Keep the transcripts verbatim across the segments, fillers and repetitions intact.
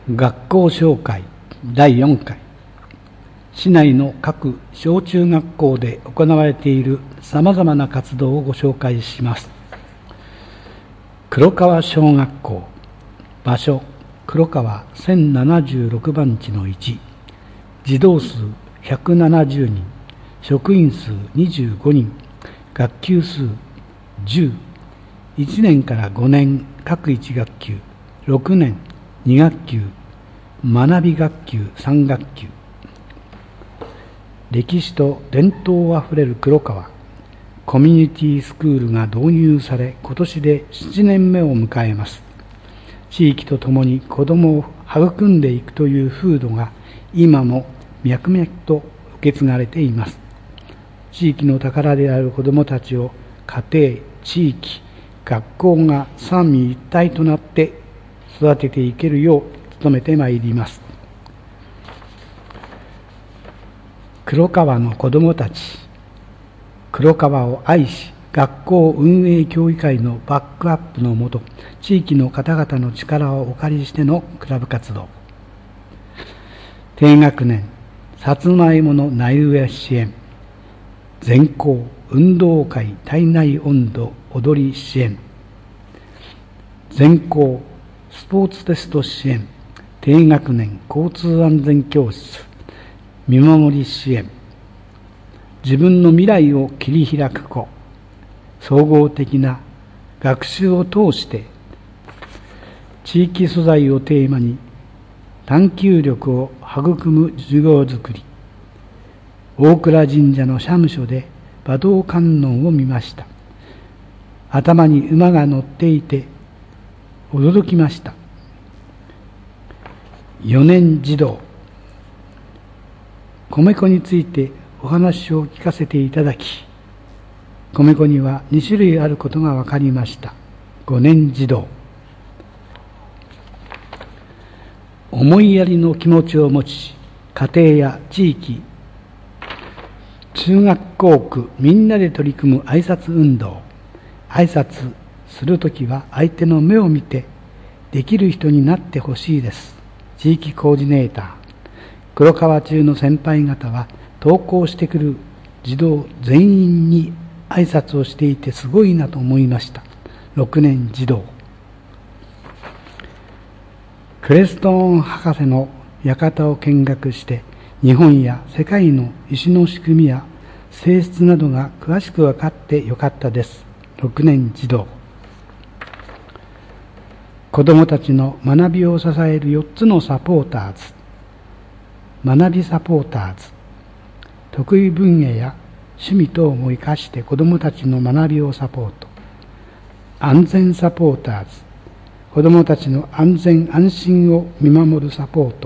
学校紹介だいよんかい。市内の各小中学校で行われているさまざまな活動をご紹介します。黒川小学校。場所、黒川せんななじゅうろくばんちのいち。児童数ひゃくななじゅうにん、職員数にじゅうごにん、学級数じゅう。いちねんからごねん各いち学級、ろくねんに学級、学び学級さん学級。歴史と伝統あふれる黒川。コミュニティスクールが導入され、今年でななねんめを迎えます。地域とともに子どもを育んでいくという風土が今も脈々と受け継がれています。地域の宝である子どもたちを家庭、地域、学校が三位一体となって育てていけるよう努めてまいります。黒川の子どもたち。黒川を愛し、学校運営協議会のバックアップのもと、地域の方々の力をお借りしてのクラブ活動。低学年、さつまいもの苗植え支援。全校運動会体内温度踊り支援。全校スポーツテスト支援。低学年交通安全教室。見守り支援。自分の未来を切り開く子。総合的な学習を通して地域素材をテーマに探求力を育む授業づくり。大倉神社の社務所で馬頭観音を見ました。頭に馬が乗っていて驚きました。よねん児童。米粉についてお話を聞かせていただき、米粉にはにしゅるいあることが分かりました。ごねん児童。思いやりの気持ちを持ち、家庭や地域、中学校区みんなで取り組む挨拶運動。挨拶するときは相手の目を見てできる人になってほしいです。地域コーディネーター。黒川中の先輩方は登校してくる児童全員に挨拶をしていてすごいなと思いました。ろくねん児童。クレストーン博士の館を見学して日本や世界の石の仕組みや性質などが詳しく分かってよかったです。ろくねん児童。子どもたちの学びを支えるよっつのサポーターズ。学びサポーターズ。得意分野や趣味等も生かして子どもたちの学びをサポート。安全サポーターズ。子どもたちの安全安心を見守るサポート。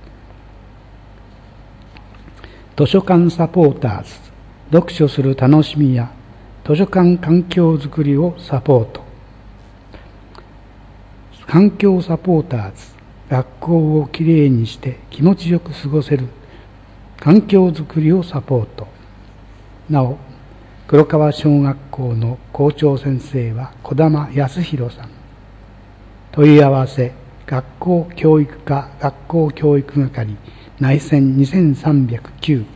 図書館サポーターズ。読書する楽しみや図書館環境づくりをサポート。環境サポーターズ。学校をきれいにして気持ちよく過ごせる環境づくりをサポート。なお、黒川小学校の校長先生は児玉康弘さん。問い合わせ、学校教育課学校教育係内線にせんさんびゃくきゅう。